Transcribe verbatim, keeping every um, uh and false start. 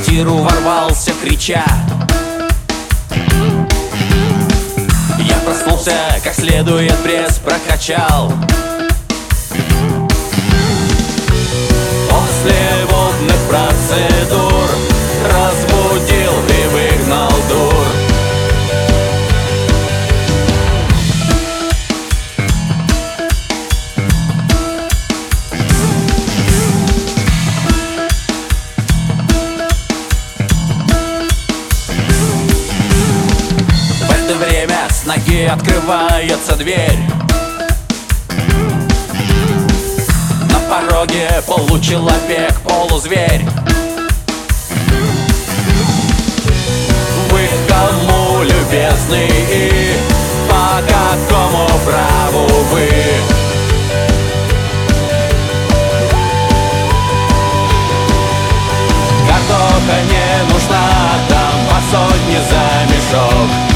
квартиру ворвался, крича. Я проснулся, как следует пресс прокачал. После водных процедур разбудил и выгнал дур. В это время с ноги открывается дверь. На пороге получеловек, полузверь. Вы кому, любезный, и по какому праву вы? Картоха не нужна, там по сотне за мешок.